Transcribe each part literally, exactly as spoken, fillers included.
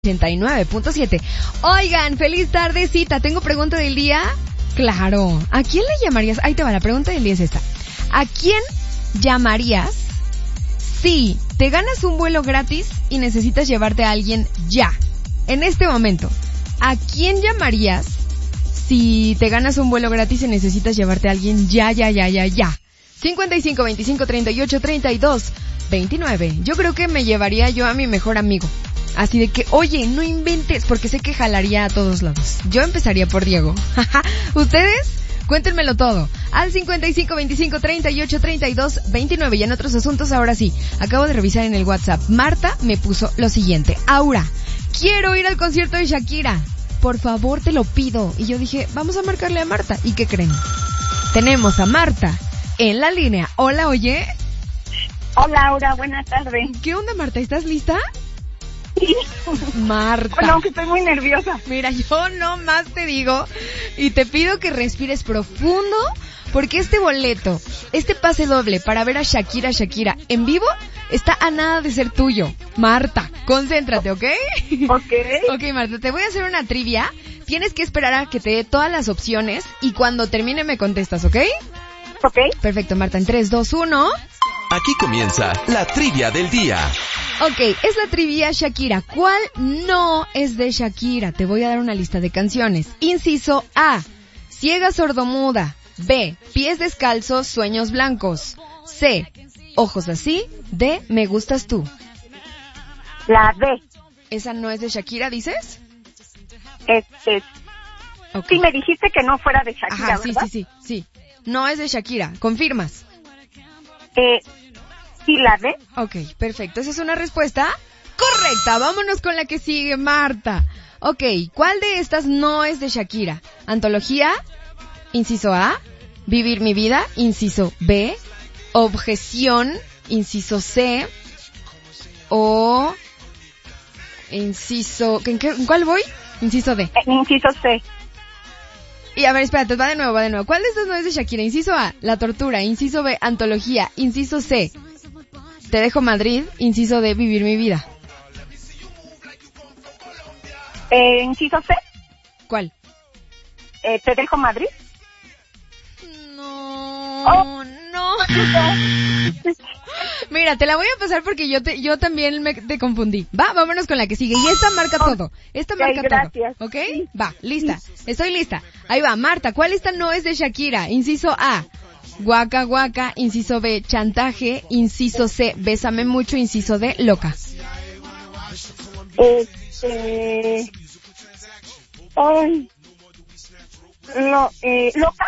ochenta y nueve punto siete. Oigan, feliz tardecita. ¿Tengo pregunta del día? Claro. ¿A quién le llamarías? Ahí te va, la pregunta del día es esta. ¿A quién llamarías si te ganas un vuelo gratis y necesitas llevarte a alguien ya? En este momento. ¿A quién llamarías si te ganas un vuelo gratis y necesitas llevarte a alguien ya, ya, ya, ya, ya? cincuenta y cinco, veinticinco, treinta y ocho, treinta y dos, veintinueve. Yo creo que me llevaría yo a mi mejor amigo. Así de que, oye, no inventes, porque sé que jalaría a todos lados. Yo empezaría por Diego. ¿Ustedes? Cuéntenmelo todo. Al cincuenta y cinco, veinticinco, treinta y ocho, treinta y dos, veintinueve. Y en otros asuntos, ahora sí. Acabo de revisar en el WhatsApp. Marta me puso lo siguiente. Aura, quiero ir al concierto de Shakira. Por favor, te lo pido. Y yo dije, vamos a marcarle a Marta. ¿Y qué creen? Tenemos a Marta en la línea. Hola, oye. Hola, Aura, buenas tardes. ¿Qué onda, Marta? ¿Estás lista? Sí. Marta. Bueno, aunque estoy muy nerviosa. Mira, yo no más te digo y te pido que respires profundo porque este boleto, este pase doble para ver a Shakira, Shakira en vivo está a nada de ser tuyo. Marta, concéntrate, ¿ok? Ok. Ok, Marta, te voy a hacer una trivia. Tienes que esperar a que te dé todas las opciones y cuando termine me contestas, ¿ok? Ok. Perfecto, Marta, en tres, dos, uno... Aquí comienza la trivia del día. Ok, es la trivia Shakira. ¿Cuál no es de Shakira? Te voy a dar una lista de canciones. Inciso A, Ciega sordomuda. B, Pies descalzos, sueños blancos. C, Ojos así. D, Me gustas tú. La D. ¿Esa no es de Shakira, dices? Este, Okay. sí, me dijiste que no fuera de Shakira, Ajá, sí, ¿verdad? sí, sí, sí. No es de Shakira. ¿Confirmas? Eh, sí, la D. Ok, perfecto. Esa es una respuesta correcta. Vámonos con la que sigue, Marta. Ok, ¿cuál de estas no es de Shakira? Antología, inciso A. Vivir mi vida, inciso B. Objeción, inciso C. O inciso... ¿En, qué, ¿en cuál voy? Inciso D. Eh, inciso C. Y a ver, espérate, va de nuevo, va de nuevo. ¿Cuál de estas no es de Shakira? Inciso A, La tortura. Inciso B, Antología. Inciso C, Te dejo Madrid. Inciso D, Vivir mi vida. Eh, inciso C. ¿Cuál? Eh, Te dejo Madrid. No, Oh. no. Mira, te la voy a pasar porque yo te, yo también me te confundí. Va, vámonos con la que sigue. Y esta marca Oh. todo. Esta Ok, marca gracias. todo. ¿Ok? Sí. Va, lista. Estoy lista. Ahí va, Marta. ¿Cuál esta no es de Shakira? Inciso A, Guaca Guaca. Inciso B, Chantaje. Inciso C, Bésame mucho. Inciso D, Loca. Este... Ay... Lo, eh, ¿Loca?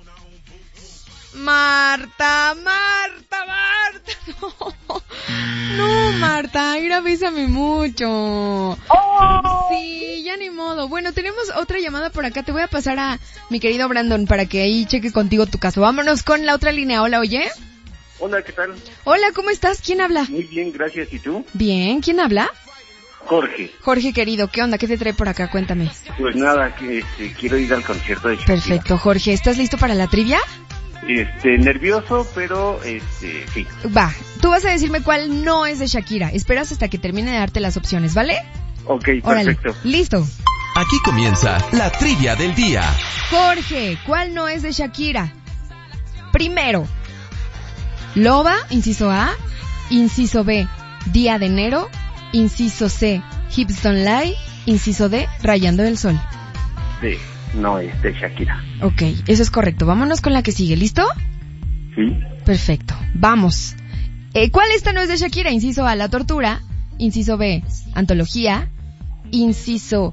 Marta, Marta, Marta. No, no, Marta, mira, bésame mucho. Oh. Sí, ya ni modo. Bueno, tenemos otra llamada por acá. Te voy a pasar a mi querido Brandon para que ahí cheque contigo tu caso. Vámonos con la otra línea. Hola, oye. Hola, ¿qué tal? Hola, ¿cómo estás? ¿Quién habla? Muy bien, gracias. ¿Y tú? Bien, ¿quién habla? Jorge. Jorge, querido, ¿qué onda? ¿Qué te trae por acá? Cuéntame. Pues nada, que este, quiero ir al concierto de Shakira. Perfecto, Jorge. ¿Estás listo para la trivia? Este, nervioso, pero este, sí. Va, tú vas a decirme cuál no es de Shakira. Esperas hasta que termine de darte las opciones, ¿vale? Ok, Órale, perfecto. listo. Aquí comienza la trivia del día. Jorge, ¿cuál no es de Shakira? Primero, Loba, inciso A. Inciso B, Día de enero. Inciso C, Hips Don't Lie. Inciso D, Rayando el sol. Sí, no es de Shakira. Ok, eso es correcto. Vámonos con la que sigue, ¿listo? Sí. Perfecto, vamos. Eh, ¿Cuál esta no es de Shakira? Inciso A, La tortura. Inciso B, Antología. Inciso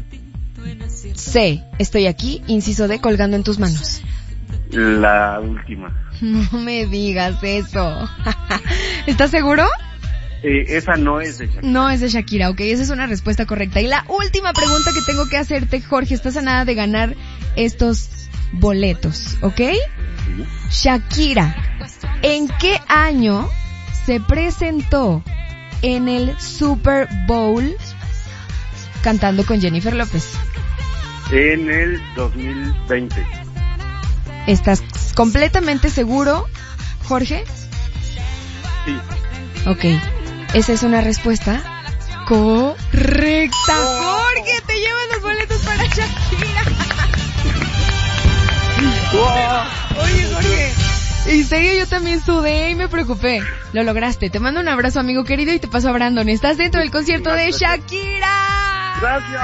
C, Estoy aquí. Inciso D, Colgando en tus manos. La última. No me digas eso. ¿Estás seguro? Eh, esa no es de Shakira. No es de Shakira, ok, esa es una respuesta correcta. Y la última pregunta que tengo que hacerte, Jorge, estás a nada de ganar estos boletos, ¿ok? Sí. Shakira, ¿en qué año se presentó en el Super Bowl cantando con Jennifer López? En el dos mil veinte. ¿Estás completamente seguro, Jorge? Sí. Ok, esa es una respuesta Correcta. Jorge, te llevan los boletos para Shakira. Oye, Jorge, en serio yo también sudé y me preocupé. Lo lograste. Te mando un abrazo, amigo querido, y te paso a Brandon. Estás dentro del concierto de Shakira. Gracias.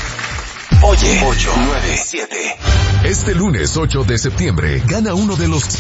Oye, ocho, nueve, siete. Este lunes ocho de septiembre, gana uno de los